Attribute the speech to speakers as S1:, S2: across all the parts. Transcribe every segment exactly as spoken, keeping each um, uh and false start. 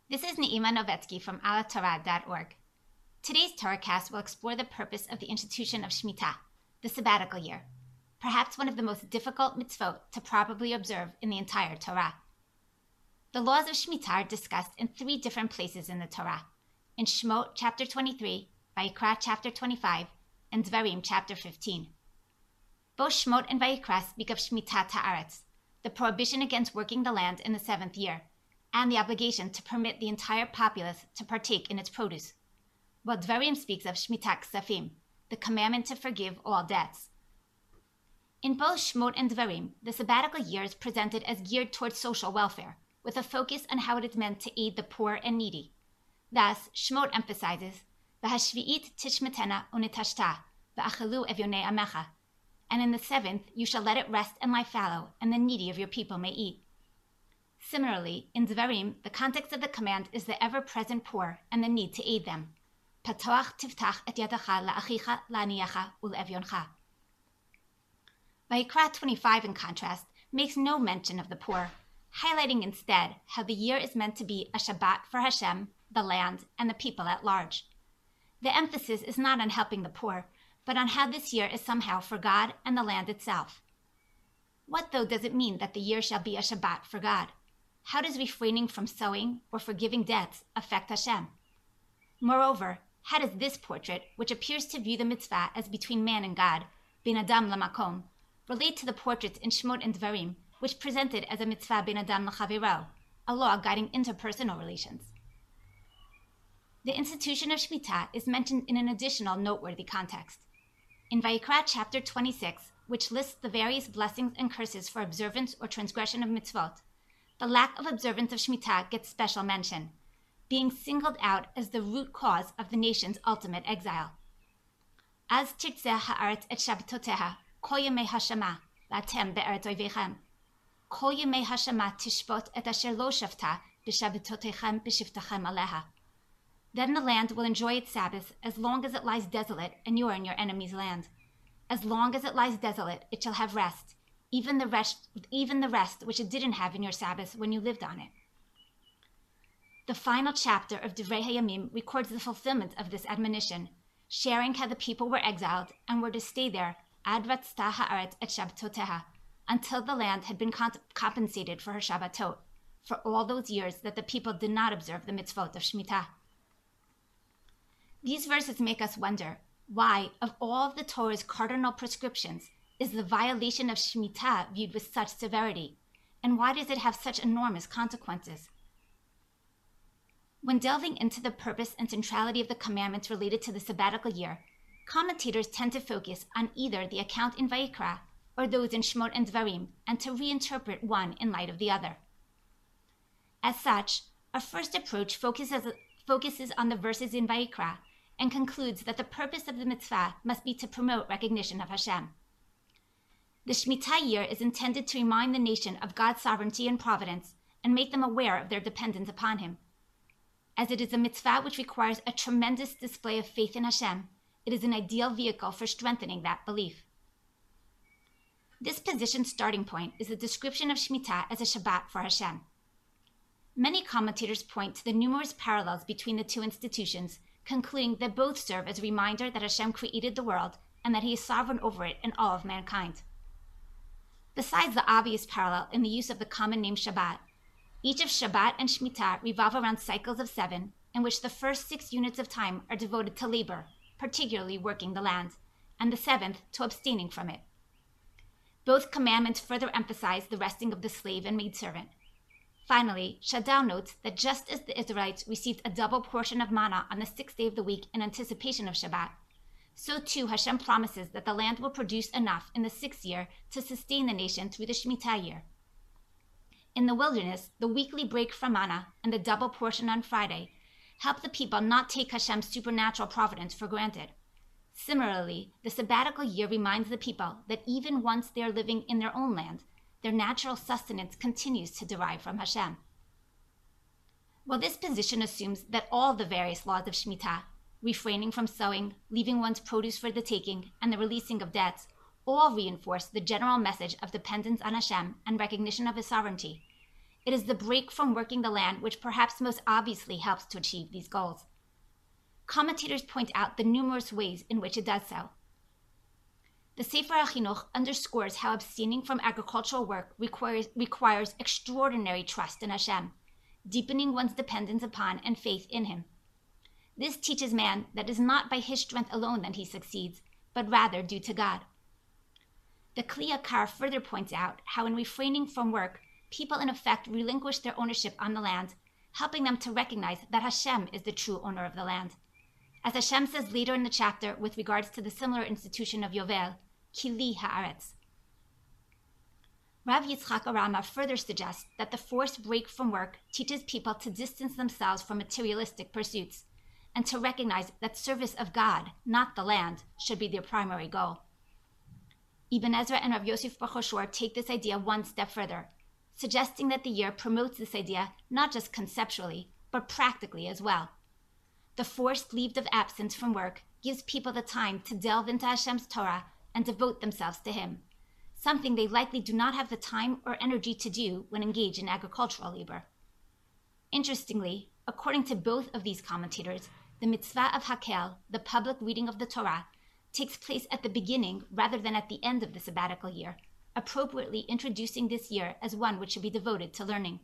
S1: This is Neima Novetsky from aleph torah dot org. Today's TorahCast will explore the purpose of the institution of Shemitah, the sabbatical year, perhaps one of the most difficult mitzvot to properly observe in the entire Torah. The laws of Shemitah are discussed in three different places in the Torah, in Shemot chapter twenty-three, Vayikra chapter twenty-five, and Dvarim chapter fifteen. Both Shemot and Vayikra speak of Shemitah Ta'aretz, the prohibition against working the land in the seventh year, and the obligation to permit the entire populace to partake in its produce, while Dvarim speaks of Shemitah Ksafim, the commandment to forgive all debts. In both Shemot and Dvarim, the sabbatical year is presented as geared towards social welfare, with a focus on how it is meant to aid the poor and needy. Thus, Shemot emphasizes, V'hashvi'it tishmetena unitashta, v'achelu evyonei amecha, and in the seventh you shall let it rest and lie fallow, and the needy of your people may eat. Similarly, in Dvarim, the context of the command is the ever-present poor and the need to aid them. Patoach tiftach et yadacha la'achicha la'aniyacha u'le'evyoncha. Vayikra twenty-five, in contrast, makes no mention of the poor, highlighting instead how the year is meant to be a Shabbat for Hashem, the land, and the people at large. The emphasis is not on helping the poor, but on how this year is somehow for God and the land itself. What, though, does it mean that the year shall be a Shabbat for God? How does refraining from sowing or forgiving debts affect Hashem? Moreover, how does this portrait, which appears to view the mitzvah as between man and God, ben adam lamakom, relate to the portraits in Shemot and Dvarim, which present it as a mitzvah ben adam lachaviro, a law guiding interpersonal relations? The institution of Shemitah is mentioned in an additional noteworthy context. In Vayikra chapter twenty-six, which lists the various blessings and curses for observance or transgression of mitzvot, the lack of observance of Shemitah gets special mention, being singled out as the root cause of the nation's ultimate exile. Az tirtzeh ha'aretz et shabbatoteha, kol yemei hashama, la'atem be'eretz oivechem. Kol yemei hashama tishpot et asher lo shavta b'shabbatotechem b'shiftachem aleha. Then the land will enjoy its Sabbath as long as it lies desolate and you are in your enemy's land. As long as it lies desolate, it shall have rest, even the rest, even the rest which it didn't have in your Sabbath when you lived on it. The final chapter of Divrei Hayamim records the fulfillment of this admonition, sharing how the people were exiled and were to stay there ad ratzta ha'aretz et shabbatoteha, until the land had been comp- compensated for her Shabbatot, for all those years that the people did not observe the mitzvot of Shemitah. These verses make us wonder why, of all of the Torah's cardinal prescriptions, is the violation of Shemitah viewed with such severity, and why does it have such enormous consequences? When delving into the purpose and centrality of the commandments related to the sabbatical year, commentators tend to focus on either the account in Vayikra or those in Shemot and Dvarim, and to reinterpret one in light of the other. As such, our first approach focuses, focuses on the verses in Vayikra and concludes that the purpose of the mitzvah must be to promote recognition of Hashem. The Shemitah year is intended to remind the nation of God's sovereignty and providence and make them aware of their dependence upon Him. As it is a mitzvah which requires a tremendous display of faith in Hashem, it is an ideal vehicle for strengthening that belief. This positioned starting point is the description of Shemitah as a Shabbat for Hashem. Many commentators point to the numerous parallels between the two institutions, concluding that both serve as a reminder that Hashem created the world and that He is sovereign over it and all of mankind. Besides the obvious parallel in the use of the common name Shabbat, each of Shabbat and Shemitah revolve around cycles of seven, in which the first six units of time are devoted to labor, particularly working the land, and the seventh to abstaining from it. Both commandments further emphasize the resting of the slave and maidservant. Finally, Shaddai notes that just as the Israelites received a double portion of manna on the sixth day of the week in anticipation of Shabbat, so too Hashem promises that the land will produce enough in the sixth year to sustain the nation through the Shemitah year. In the wilderness, the weekly break from manna and the double portion on Friday help the people not take Hashem's supernatural providence for granted. Similarly, the sabbatical year reminds the people that even once they are living in their own land, their natural sustenance continues to derive from Hashem. While this position assumes that all the various laws of Shemitah, refraining from sowing, leaving one's produce for the taking, and the releasing of debts, all reinforce the general message of dependence on Hashem and recognition of His sovereignty, It is the break from working the land which perhaps most obviously helps to achieve these goals. Commentators point out the numerous ways in which it does so. The Sefer HaChinuch underscores how abstaining from agricultural work requires, requires extraordinary trust in Hashem, deepening one's dependence upon and faith in Him. This teaches man that it is not by his strength alone that he succeeds, but rather due to God. The Kli Yakar further points out how in refraining from work, people in effect relinquish their ownership on the land, helping them to recognize that Hashem is the true owner of the land. As Hashem says later in the chapter with regards to the similar institution of Yovel, Kili Haaretz. Rav Yitzchak Arama further suggests that the forced break from work teaches people to distance themselves from materialistic pursuits and to recognize that service of God, not the land, should be their primary goal. Ibn Ezra and Rav Yosef Bar Choshor take this idea one step further, suggesting that the year promotes this idea not just conceptually, but practically as well. The forced leave of absence from work gives people the time to delve into Hashem's Torah and devote themselves to Him, something they likely do not have the time or energy to do when engaged in agricultural labor. Interestingly, according to both of these commentators, the mitzvah of Hakel, the public reading of the Torah, takes place at the beginning rather than at the end of the sabbatical year, appropriately introducing this year as one which should be devoted to learning.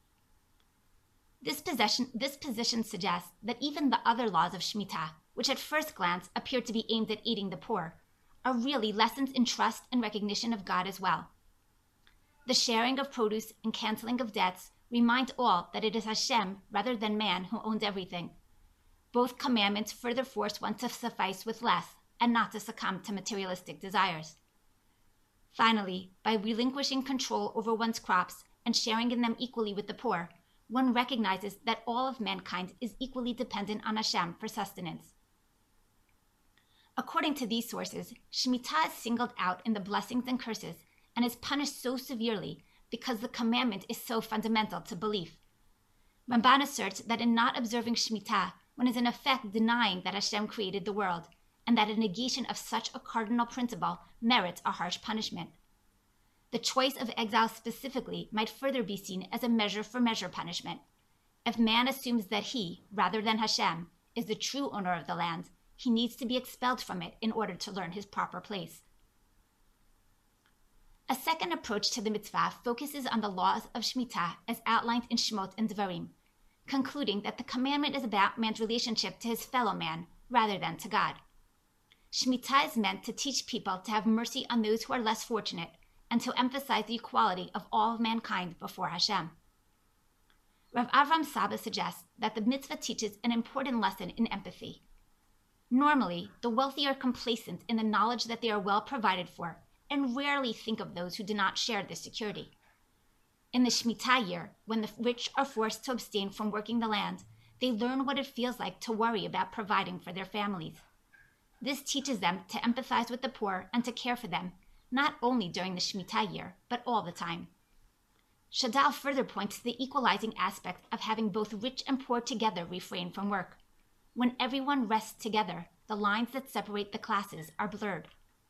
S1: This position, this position suggests that even the other laws of Shemitah, which at first glance appear to be aimed at aiding the poor, are really lessons in trust and recognition of God as well. The sharing of produce and canceling of debts remind all that it is Hashem rather than man who owns everything. Both commandments further force one to suffice with less and not to succumb to materialistic desires. Finally, by relinquishing control over one's crops and sharing in them equally with the poor, one recognizes that all of mankind is equally dependent on Hashem for sustenance. According to these sources, Shemitah is singled out in the blessings and curses and is punished so severely because the commandment is so fundamental to belief. Ramban asserts that in not observing Shemitah, one is in effect denying that Hashem created the world, and that a negation of such a cardinal principle merits a harsh punishment. The choice of exile specifically might further be seen as a measure-for-measure punishment. If man assumes that he, rather than Hashem, is the true owner of the land, he needs to be expelled from it in order to learn his proper place. A second approach to the mitzvah focuses on the laws of Shemitah as outlined in Shemot and Devarim, concluding that the commandment is about man's relationship to his fellow man rather than to God. Shemitah is meant to teach people to have mercy on those who are less fortunate and to emphasize the equality of all of mankind before Hashem. Rav Avram Saba suggests that the mitzvah teaches an important lesson in empathy. Normally, the wealthy are complacent in the knowledge that they are well provided for and rarely think of those who do not share this security. In the Shemitah year, when the rich are forced to abstain from working the land, they learn what it feels like to worry about providing for their families. This teaches them to empathize with the poor and to care for them, not only during the Shemitah year, but all the time. Shadal further points to the equalizing aspect of having both rich and poor together refrain from work. When everyone rests together, the lines that separate the classes are blurred.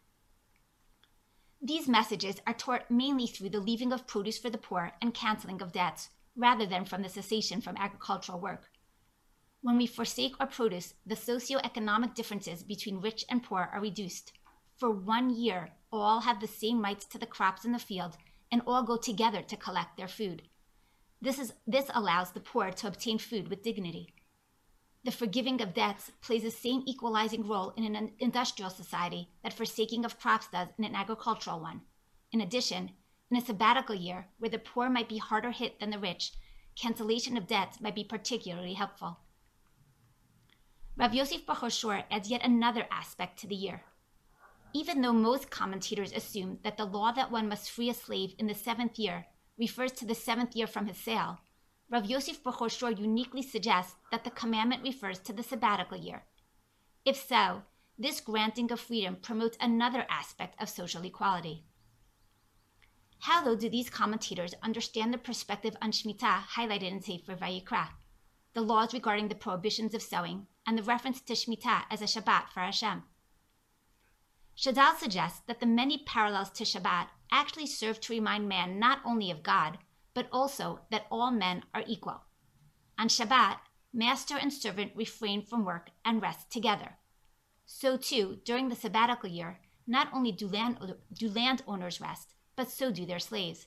S1: These messages are taught mainly through the leaving of produce for the poor and canceling of debts, rather than from the cessation from agricultural work. When we forsake our produce, the socio-economic differences between rich and poor are reduced. For one year, all have the same rights to the crops in the field, and all go together to collect their food. This, is, this allows the poor to obtain food with dignity. The forgiving of debts plays the same equalizing role in an industrial society that forsaking of crops does in an agricultural one. In addition, in a sabbatical year, where the poor might be harder hit than the rich, cancellation of debts might be particularly helpful. Rav Yosef Bar Choshor adds yet another aspect to the year. Even though most commentators assume that the law that one must free a slave in the seventh year refers to the seventh year from his sale, Rav Yosef Bar Choshor uniquely suggests that the commandment refers to the sabbatical year. If so, this granting of freedom promotes another aspect of social equality. How, though, do these commentators understand the perspective on Shemitah highlighted in Sefer Vayikra, the laws regarding the prohibitions of sowing, and the reference to Shemitah as a Shabbat for Hashem? Shadal suggests that the many parallels to Shabbat actually serve to remind man not only of God, but also that all men are equal. On Shabbat, master and servant refrain from work and rest together. So too, during the sabbatical year, not only do, land, do landowners rest, but so do their slaves.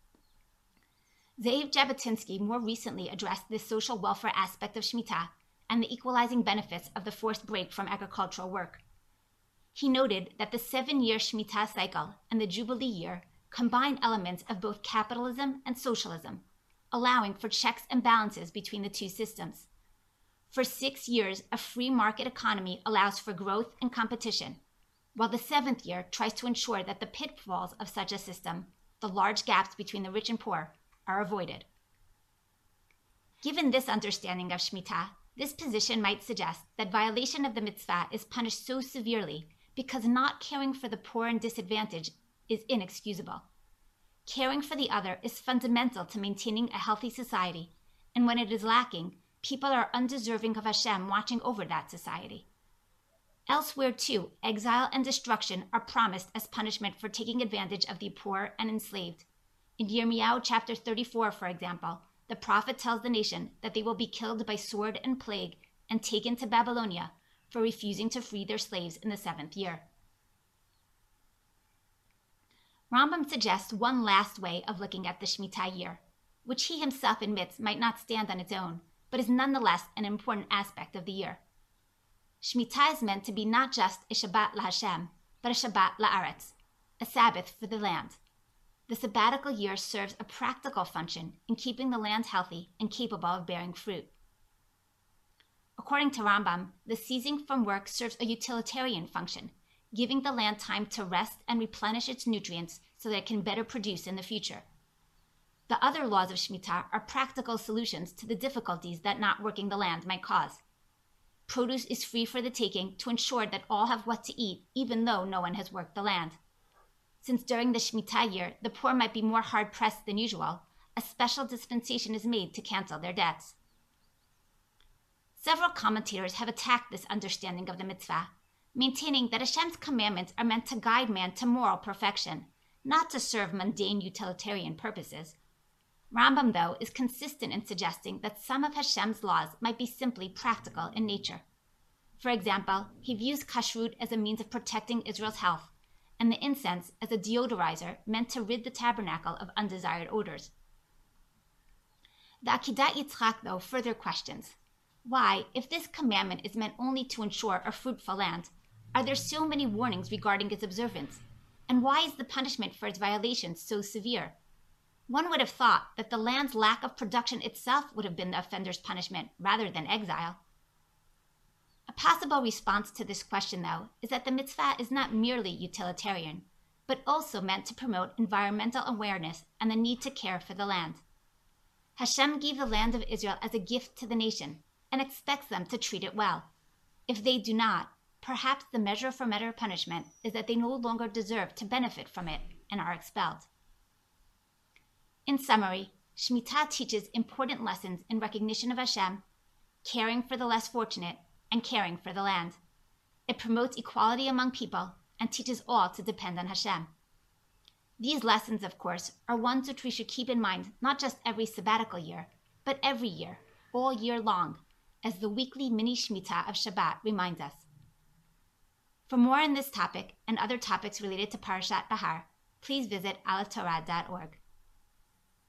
S1: Ze'ev Jabotinsky more recently addressed this social welfare aspect of Shemitah and the equalizing benefits of the forced break from agricultural work. He noted that the seven-year Shemitah cycle and the Jubilee year combine elements of both capitalism and socialism, allowing for checks and balances between the two systems. For six years, a free market economy allows for growth and competition, while the seventh year tries to ensure that the pitfalls of such a system, the large gaps between the rich and poor, are avoided. Given this understanding of Shemitah, this position might suggest that violation of the mitzvah is punished so severely because not caring for the poor and disadvantaged is inexcusable. Caring for the other is fundamental to maintaining a healthy society, and when it is lacking, people are undeserving of Hashem watching over that society. Elsewhere too, exile and destruction are promised as punishment for taking advantage of the poor and enslaved. In Yirmiyahu chapter thirty-four, for example, the prophet tells the nation that they will be killed by sword and plague and taken to Babylonia for refusing to free their slaves in the seventh year. Rambam suggests one last way of looking at the Shemitah year, which he himself admits might not stand on its own, but is nonetheless an important aspect of the year. Shemitah is meant to be not just a Shabbat LaHashem, but a Shabbat LaAretz, a Sabbath for the land. The sabbatical year serves a practical function in keeping the land healthy and capable of bearing fruit. According to Rambam, the ceasing from work serves a utilitarian function, giving the land time to rest and replenish its nutrients so that it can better produce in the future. The other laws of Shemitah are practical solutions to the difficulties that not working the land might cause. Produce is free for the taking to ensure that all have what to eat, even though no one has worked the land. Since during the Shemitah year, the poor might be more hard-pressed than usual, a special dispensation is made to cancel their debts. Several commentators have attacked this understanding of the mitzvah, maintaining that Hashem's commandments are meant to guide man to moral perfection, not to serve mundane utilitarian purposes. Rambam, though, is consistent in suggesting that some of Hashem's laws might be simply practical in nature. For example, he views kashrut as a means of protecting Israel's health, and the incense as a deodorizer meant to rid the tabernacle of undesired odors. The Akedat Yitzchak, though, further questions, why, if this commandment is meant only to ensure a fruitful land, are there so many warnings regarding its observance? And why is the punishment for its violations so severe? One would have thought that the land's lack of production itself would have been the offender's punishment rather than exile. A possible response to this question, though, is that the mitzvah is not merely utilitarian, but also meant to promote environmental awareness and the need to care for the land. Hashem gave the land of Israel as a gift to the nation and expects them to treat it well. If they do not, perhaps the measure for better punishment is that they no longer deserve to benefit from it and are expelled. In summary, Shemitah teaches important lessons in recognition of Hashem, caring for the less fortunate, and caring for the land. It promotes equality among people and teaches all to depend on Hashem. These lessons, of course, are ones which we should keep in mind not just every sabbatical year, but every year, all year long, as the weekly mini Shemitah of Shabbat reminds us. For more on this topic and other topics related to Parashat Bahar, please visit aleph torah dot org.